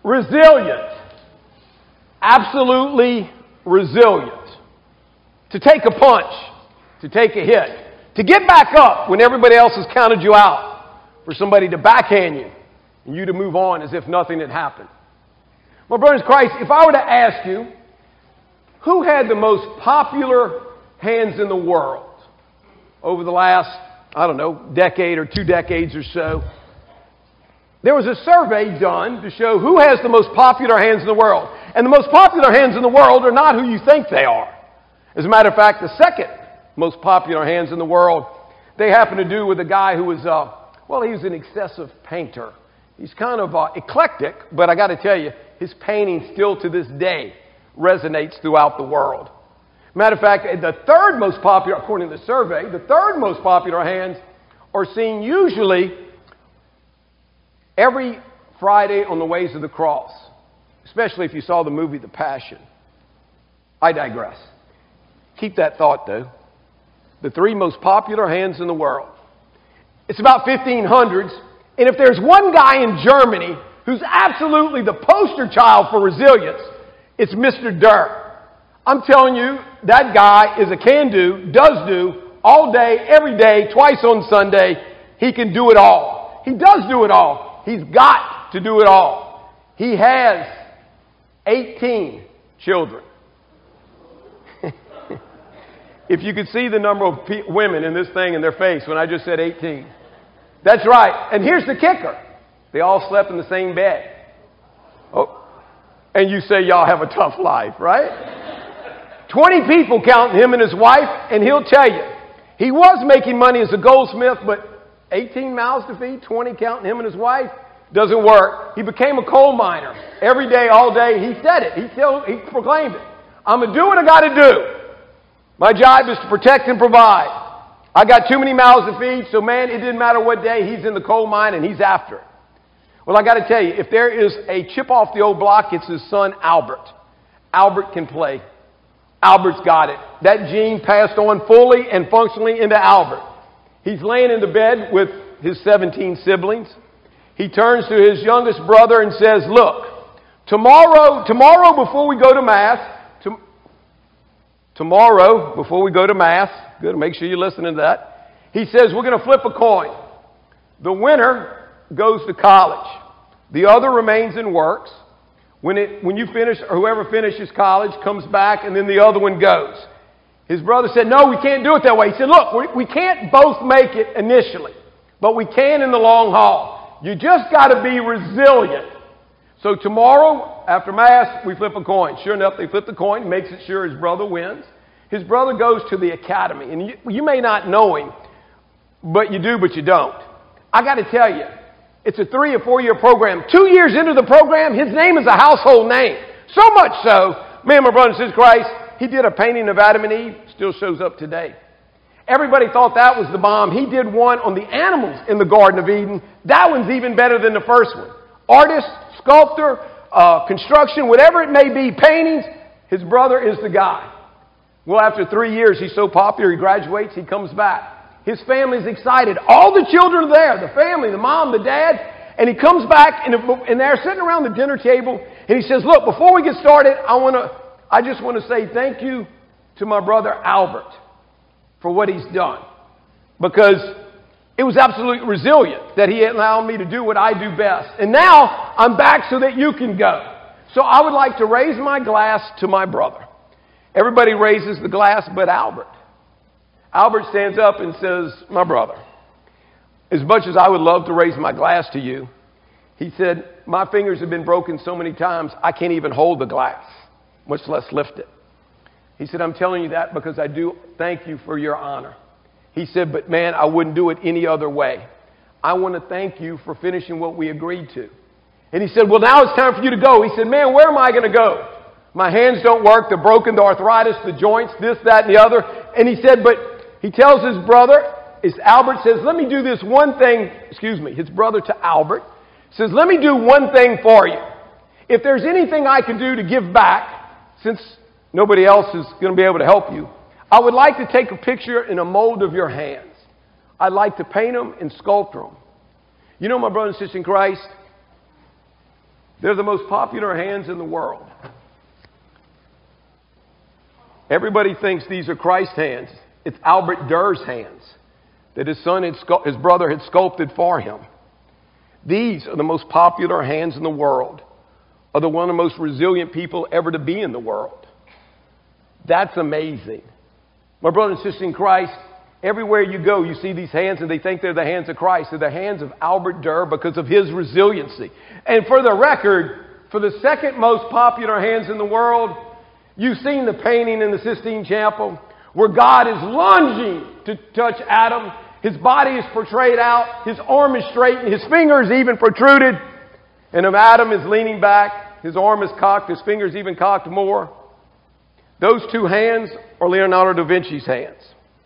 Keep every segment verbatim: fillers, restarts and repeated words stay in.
Resilient. Absolutely resilient. To take a punch, to take a hit, to get back up when everybody else has counted you out, for somebody to backhand you and you to move on as if nothing had happened. My brothers in Christ, if I were to ask you, who had the most popular hands in the world over the last, I don't know, decade or two decades or so? There was a survey done to show who has the most popular hands in the world. And the most popular hands in the world are not who you think they are. As a matter of fact, the second most popular hands in the world, they happen to do with a guy who was, uh, well, he was an excessive painter. He's kind of uh, eclectic, but I got to tell you, his painting still to this day resonates throughout the world. Matter of fact, the third most popular, according to the survey, the third most popular hands are seen usually every Friday on the Ways of the Cross, especially if you saw the movie The Passion. I digress. Keep that thought, though. The three most popular hands in the world. It's about fifteen hundreds, and if there's one guy in Germany who's absolutely the poster child for resilience, it's Mister Dirk. I'm telling you, that guy is a can-do, does-do, all day, every day, twice on Sunday. He can do it all. He does do it all. He's got to do it all. He has eighteen children. If you could see the number of pe- women in this thing in their face when I just said eighteen. That's right. And here's the kicker. They all slept in the same bed. Oh, and you say y'all have a tough life, right? twenty people counting him and his wife, and he'll tell you, he was making money as a goldsmith, but eighteen mouths to feed, twenty counting him and his wife, doesn't work. He became a coal miner. Every day, all day, he said it. He, still, he proclaimed it. I'm going to do what I got to do. My job is to protect and provide. I got too many mouths to feed, so man, it didn't matter what day, he's in the coal mine and he's after it. Well, I got to tell you, if there is a chip off the old block, it's his son, Albert. Albert can play. Albert's got it. That gene passed on fully and functionally into Albert. He's laying in the bed with his seventeen siblings. He turns to his youngest brother and says, look, tomorrow, tomorrow before we go to Mass, to, tomorrow before we go to Mass, good, make sure you listen to that. He says, we're going to flip a coin. The winner goes to college. The other remains and works. When it, when you finish, or whoever finishes college comes back, and then the other one goes. His brother said, no, we can't do it that way. He said, look, we, we can't both make it initially, but we can in the long haul. You just got to be resilient. So tomorrow, after Mass, we flip a coin. Sure enough, they flip the coin, makes it sure his brother wins. His brother goes to the academy, and you, you may not know him, but you do, but you don't. I got to tell you, it's a three or four year program. Two years into the program, his name is a household name. So much so, man, my brother and sister Christ, he did a painting of Adam and Eve, still shows up today. Everybody thought that was the bomb. He did one on the animals in the Garden of Eden. That one's even better than the first one. Artist, sculptor, uh, construction, whatever it may be, paintings, his brother is the guy. Well, after three years, he's so popular, he graduates, he comes back. His family's excited. All the children are there, the family, the mom, the dad. And he comes back, and, and they're sitting around the dinner table, and he says, look, before we get started, I want to, I just want to say thank you to my brother Albert for what he's done. Because it was absolutely resilient that he allowed me to do what I do best. And now I'm back so that you can go. So I would like to raise my glass to my brother. Everybody raises the glass but Albert. Albert stands up and says, my brother, as much as I would love to raise my glass to you, he said, my fingers have been broken so many times, I can't even hold the glass, much less lift it. He said, I'm telling you that because I do thank you for your honor. He said, but man, I wouldn't do it any other way. I want to thank you for finishing what we agreed to. And he said, well, now it's time for you to go. He said, man, where am I going to go? My hands don't work, the broken, the arthritis, the joints, this, that, and the other. And he said, but he tells his brother, is Albert says, let me do this one thing, excuse me, his brother to Albert, says, let me do one thing for you. If there's anything I can do to give back, since nobody else is going to be able to help you, I would like to take a picture in a mold of your hands. I'd like to paint them and sculpt them. You know, my brother and sister in Christ, They're the most popular hands in the world. Everybody thinks these are Christ's hands. It's Albert Durr's hands that his son, had, his brother had sculpted for him. These are the most popular hands in the world, are the one of the most resilient people ever to be in the world. That's amazing. My brother and sister in Christ, everywhere you go, you see these hands and they think they're the hands of Christ. They're the hands of Albert Durr because of his resiliency. And for the record, for the second most popular hands in the world, you've seen the painting in the Sistine Chapel where God is lunging to touch Adam. His body is portrayed out. His arm is straightened. His finger is even protruded. And if Adam is leaning back, his arm is cocked. His finger is even cocked more. Those two hands are Leonardo da Vinci's hands.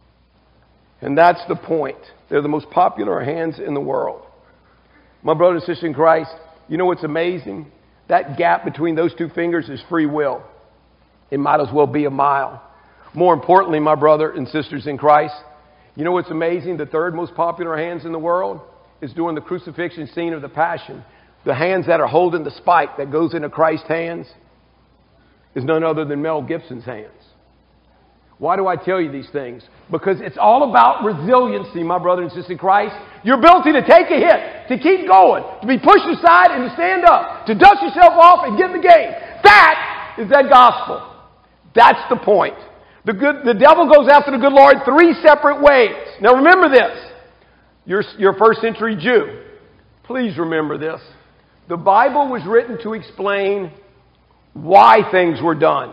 And that's the point. They're the most popular hands in the world. My brother and sister in Christ, you know what's amazing? That gap between those two fingers is free will. It might as well be a mile. More importantly, my brother and sisters in Christ, you know what's amazing? The third most popular hands in the world is during the crucifixion scene of the Passion. The hands that are holding the spike that goes into Christ's hands is none other than Mel Gibson's hands. Why do I tell you these things? Because it's all about resiliency, my brother and sister in Christ. Your ability to take a hit, to keep going, to be pushed aside and to stand up, to dust yourself off and get in the game. That is that gospel. That's the point. The good, the devil goes after the good Lord three separate ways. Now remember this. You're, you're a first century Jew. Please remember this. The Bible was written to explain why things were done,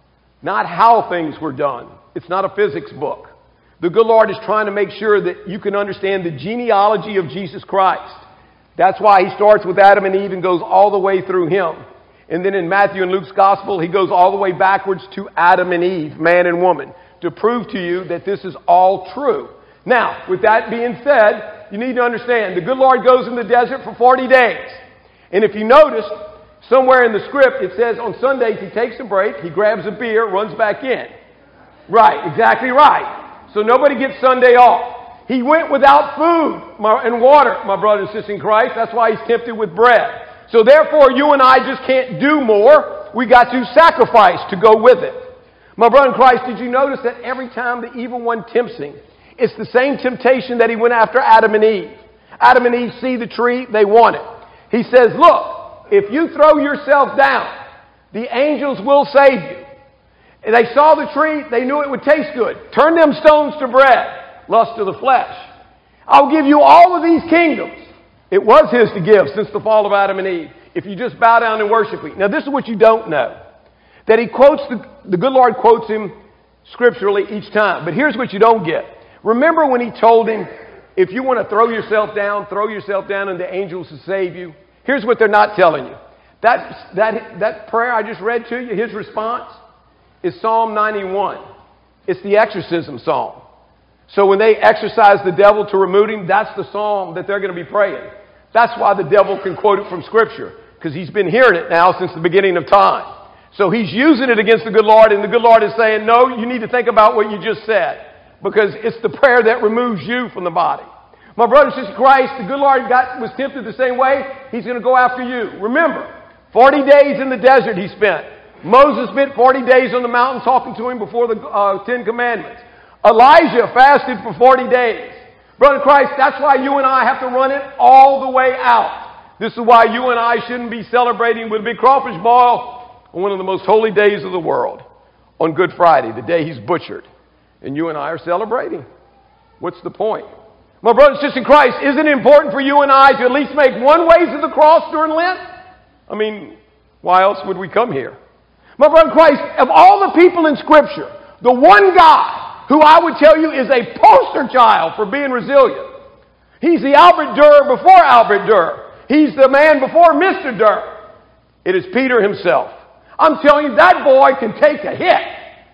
not how things were done. It's not a physics book. The good Lord is trying to make sure that you can understand the genealogy of Jesus Christ. That's why he starts with Adam and Eve and goes all the way through him. And then in Matthew and Luke's gospel, he goes all the way backwards to Adam and Eve, man and woman, to prove to you that this is all true. Now, with that being said, you need to understand, the good Lord goes in the desert for forty days. And if you notice, somewhere in the script, it says on Sundays he takes a break, he grabs a beer, runs back in. Right, exactly right. So nobody gets Sunday off. He went without food and water, my brother and sister in Christ. That's why he's tempted with bread. So therefore, you and I just can't do more. We got to sacrifice to go with it. My brother in Christ, did you notice that every time the evil one tempts him, it's the same temptation that he went after Adam and Eve. Adam and Eve see the tree, they want it. He says, look, if you throw yourself down, the angels will save you. And they saw the tree, they knew it would taste good. Turn them stones to bread, lust of the flesh. I'll give you all of these kingdoms. It was his to give since the fall of Adam and Eve, if you just bow down and worship me. Now this is what you don't know. That he quotes, the, the good Lord quotes him scripturally each time. But here's what you don't get. Remember when he told him, if you want to throw yourself down, throw yourself down and the angels will save you. Here's what they're not telling you. That, that, that prayer I just read to you, his response, is Psalm ninety-one. It's the exorcism psalm. So when they exorcise the devil to remove him, that's the psalm that they're going to be praying. That's why the devil can quote it from Scripture, because he's been hearing it now since the beginning of time. So he's using it against the good Lord, and the good Lord is saying, no, you need to think about what you just said, because it's the prayer that removes you from the body. My brother and sister in Christ, the good Lord got, was tempted the same way. He's going to go after you. Remember, forty days in the desert he spent. Moses spent forty days on the mountain talking to him before the uh, Ten Commandments. Elijah fasted for forty days. Brother Christ, that's why you and I have to run it all the way out. This is why you and I shouldn't be celebrating with a big crawfish boil on one of the most holy days of the world, on Good Friday, the day he's butchered. And you and I are celebrating. What's the point? My brothers and sisters in Christ, isn't it important for you and I to at least make one way to the cross during Lent? I mean, why else would we come here? My brother in Christ, of all the people in Scripture, the one guy who I would tell you is a poster child for being resilient. He's the Albert Durr before Albert Durr. He's the man before Mister Durr. It is Peter himself. I'm telling you, that boy can take a hit.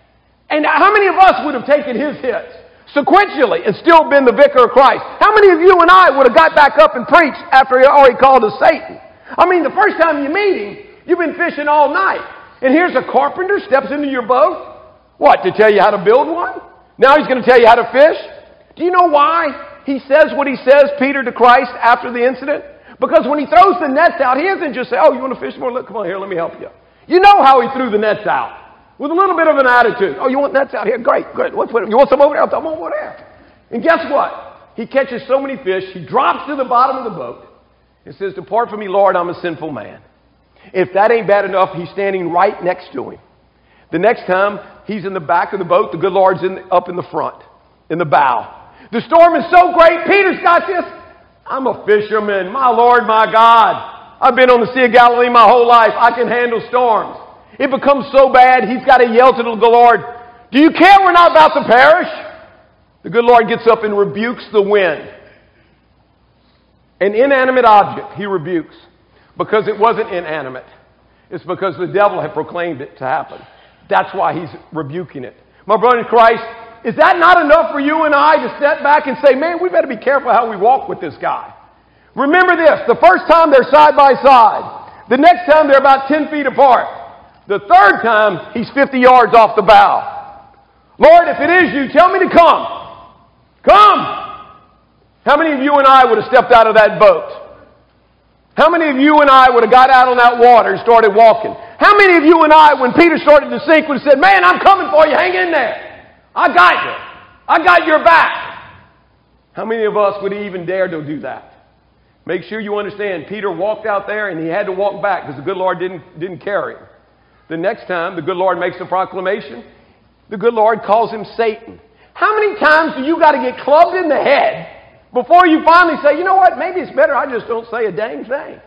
And how many of us would have taken his hits sequentially and still been the vicar of Christ? How many of you and I would have got back up and preached after he already called us Satan? I mean, the first time you meet him, you've been fishing all night. And here's a carpenter steps into your boat. What, to tell you how to build one? Now he's going to tell you how to fish? Do you know why he says what he says, Peter, to Christ after the incident? Because when he throws the nets out, he doesn't just say, oh, you want to fish more? Look, come on here, let me help you. You know how he threw the nets out. With a little bit of an attitude. Oh, you want nets out here? Great, great. What's, what, you want some over there? I'll come over there. And guess what? He catches so many fish, he drops to the bottom of the boat and says, depart from me, Lord, I'm a sinful man. If that ain't bad enough, he's standing right next to him. The next time, he's in the back of the boat. The good Lord's in the, up in the front, in the bow. The storm is so great. Peter's got this. I'm a fisherman. My Lord, my God. I've been on the Sea of Galilee my whole life. I can handle storms. It becomes so bad, he's got to yell to the Lord, do you care we're not about to perish? The good Lord gets up and rebukes the wind. An inanimate object he rebukes because it wasn't inanimate. It's because the devil had proclaimed it to happen. That's why he's rebuking it. My brother in Christ, is that not enough for you and I to step back and say, man, we better be careful how we walk with this guy? Remember this, the first time they're side by side. The next time they're about ten feet apart. The third time, he's fifty yards off the bow. Lord, if it is you, tell me to come. Come! How many of you and I would have stepped out of that boat? How many of you and I would have got out on that water and started walking? How many of you and I, when Peter started to sink, would have said, man, I'm coming for you, hang in there. I got you. I got your back. How many of us would even dare to do that? Make sure you understand, Peter walked out there and he had to walk back because the good Lord didn't, didn't carry him. The next time the good Lord makes a proclamation, the good Lord calls him Satan. How many times do you got to get clubbed in the head before you finally say, you know what, maybe it's better I just don't say a dang thing.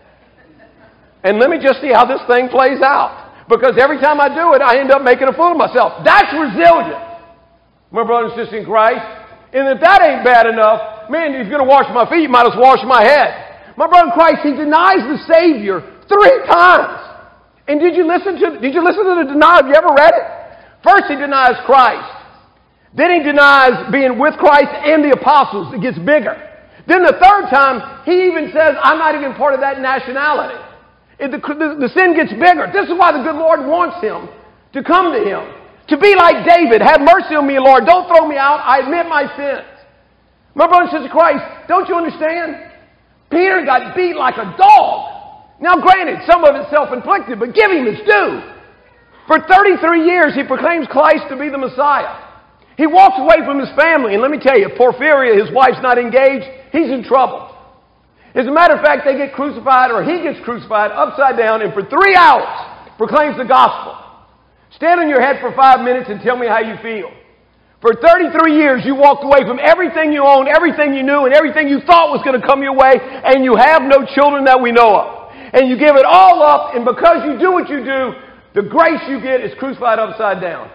And let me just see how this thing plays out. Because every time I do it, I end up making a fool of myself. That's resilience. My brothers and sisters in Christ. And if that ain't bad enough, man, if you're going to wash my feet, you might as well wash my head. My brother in Christ, he denies the Savior three times. And did you listen to, did you listen to the denial? Have you ever read it? First he denies Christ. Then he denies being with Christ and the apostles. It gets bigger. Then the third time, he even says, I'm not even part of that nationality. It, the, the, the sin gets bigger. This is why the good Lord wants him to come to him. To be like David, have mercy on me, Lord. Don't throw me out. I admit my sins. My brother and sister in Christ, don't you understand? Peter got beat like a dog. Now granted, some of it's self-inflicted, but give him his due. For thirty-three years, he proclaims Christ to be the Messiah. He walks away from his family, and let me tell you, Porphyria, his wife's not engaged, he's in trouble. As a matter of fact, they get crucified, or he gets crucified upside down, and for three hours proclaims the gospel. Stand on your head for five minutes and tell me how you feel. For thirty-three years, you walked away from everything you owned, everything you knew, and everything you thought was going to come your way, and you have no children that we know of. And you give it all up, and because you do what you do, the grace you get is crucified upside down.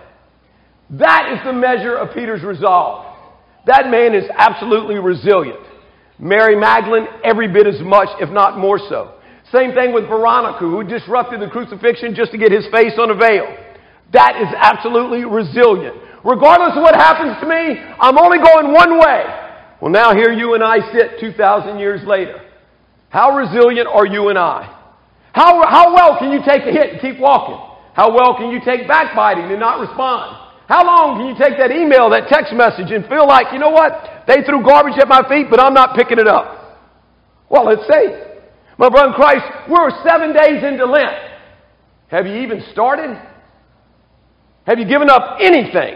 That is the measure of Peter's resolve. That man is absolutely resilient. Mary Magdalene, every bit as much, if not more so. Same thing with Veronica, who disrupted the crucifixion just to get his face on a veil. That is absolutely resilient. Regardless of what happens to me, I'm only going one way. Well, now here you and I sit two thousand years later. How resilient are you and I? How, how well can you take a hit and keep walking? How well can you take backbiting and not respond? How long can you take that email, that text message, and feel like, you know what? They threw garbage at my feet, but I'm not picking it up. Well, let's see. My brother in Christ, we're seven days into Lent. Have you even started? Have you given up anything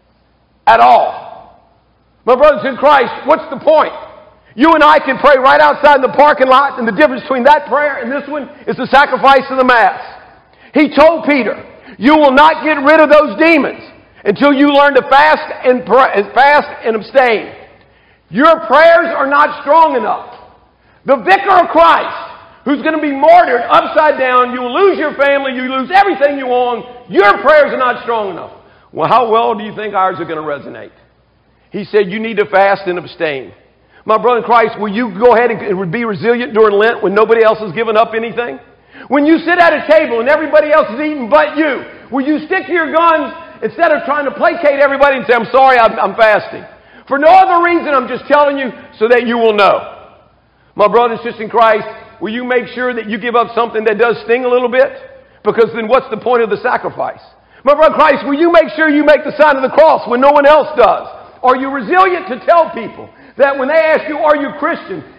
at all? My brothers in Christ, what's the point? You and I can pray right outside in the parking lot, and the difference between that prayer and this one is the sacrifice of the Mass. He told Peter, you will not get rid of those demons until you learn to fast and pray, fast and abstain. Your prayers are not strong enough. The vicar of Christ, who's going to be martyred upside down, you will lose your family, you lose everything you own, your prayers are not strong enough. Well, how well do you think ours are going to resonate? He said, you need to fast and abstain. My brother in Christ, will you go ahead and be resilient during Lent when nobody else has given up anything? When you sit at a table and everybody else is eating but you, will you stick to your guns instead of trying to placate everybody and say, I'm sorry, I'm, I'm fasting? For no other reason, I'm just telling you so that you will know. My brother and sister in Christ, will you make sure that you give up something that does sting a little bit? Because then what's the point of the sacrifice? My brother in Christ, will you make sure you make the sign of the cross when no one else does? Are you resilient to tell people that when they ask you, are you Christian,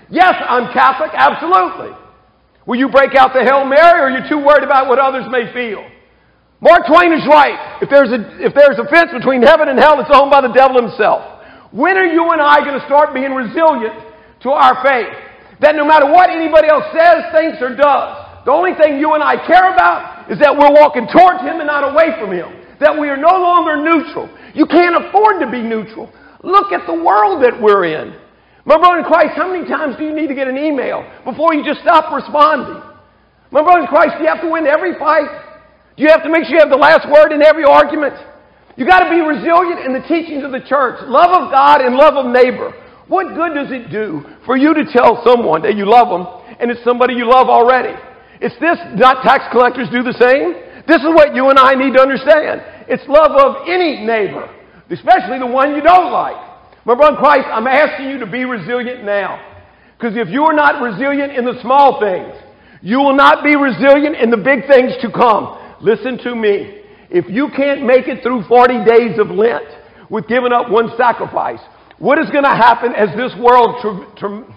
Yes, I'm Catholic, absolutely. Will you break out the Hail Mary, or are you too worried about what others may feel? Mark Twain is right. If there's a, if there's a fence between heaven and hell, it's owned by the devil himself. When are you and I going to start being resilient to our faith? That no matter what anybody else says, thinks, or does, the only thing you and I care about is that we're walking towards Him and not away from Him. That we are no longer neutral. You can't afford to be neutral. Look at the world that we're in. My brother in Christ, how many times do you need to get an email before you just stop responding? My brother in Christ, do you have to win every fight? Do you have to make sure you have the last word in every argument? You got to be resilient in the teachings of the church. Love of God and love of neighbor. What good does it do for you to tell someone that you love them and it's somebody you love already? It's this, not tax collectors do the same. This is what you and I need to understand. It's love of any neighbor, especially the one you don't like. My brother in Christ, I'm asking you to be resilient now. Because if you are not resilient in the small things, you will not be resilient in the big things to come. Listen to me. If you can't make it through forty days of Lent with giving up one sacrifice, what is going to happen as this world tr- tr-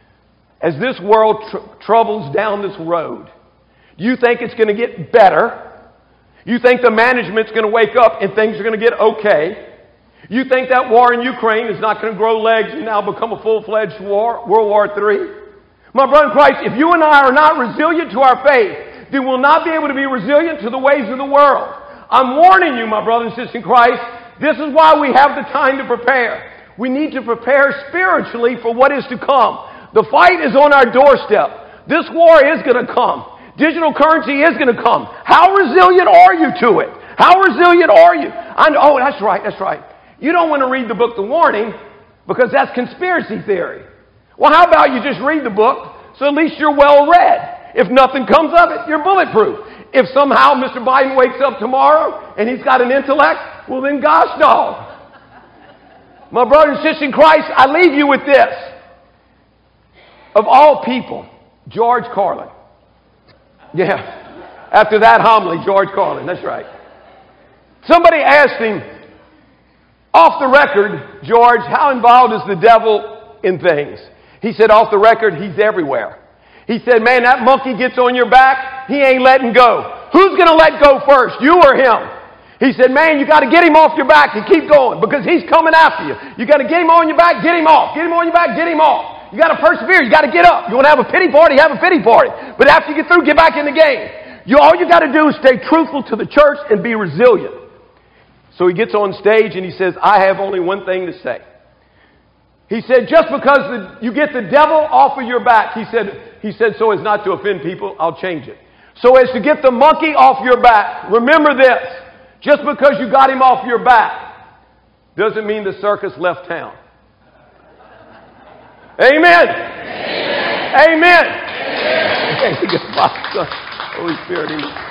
as this world tr- troubles down this road? Do you think it's going to get better? You think the management's going to wake up and things are going to get okay? You think that war in Ukraine is not going to grow legs and now become a full-fledged war, World War Three? My brother in Christ, if you and I are not resilient to our faith, then we'll not be able to be resilient to the ways of the world. I'm warning you, my brother and sister in Christ, this is why we have the time to prepare. We need to prepare spiritually for what is to come. The fight is on our doorstep. This war is going to come. Digital currency is going to come. How resilient are you to it? How resilient are you? I know, oh, that's right, that's right. You don't want to read the book, The Warning, because that's conspiracy theory. Well, how about you just read the book, so at least you're well read. If nothing comes of it, you're bulletproof. If somehow Mister Biden wakes up tomorrow and he's got an intellect, well then gosh dog. My brother and sister in Christ, I leave you with this. Of all people, George Carlin. Yeah. After that homily, George Carlin, that's right. Somebody asked him, off the record, George, how involved is the devil in things? He said, off the record, he's everywhere. He said, man, that monkey gets on your back, he ain't letting go. Who's going to let go first, you or him? He said, man, you got to get him off your back and keep going because he's coming after you. You got to get him on your back, get him off. Get him on your back, get him off. You got to persevere. You got to get up. You want to have a pity party, have a pity party. But after you get through, get back in the game. You, all you got to do is stay truthful to the church and be resilient. So he gets on stage and he says, I have only one thing to say. He said, just because the, you get the devil off of your back, he said, he said, so as not to offend people, I'll change it. So as to get the monkey off your back, remember this. Just because you got him off your back doesn't mean the circus left town. Amen. Amen. Amen. Amen. Holy Spirit. Amen.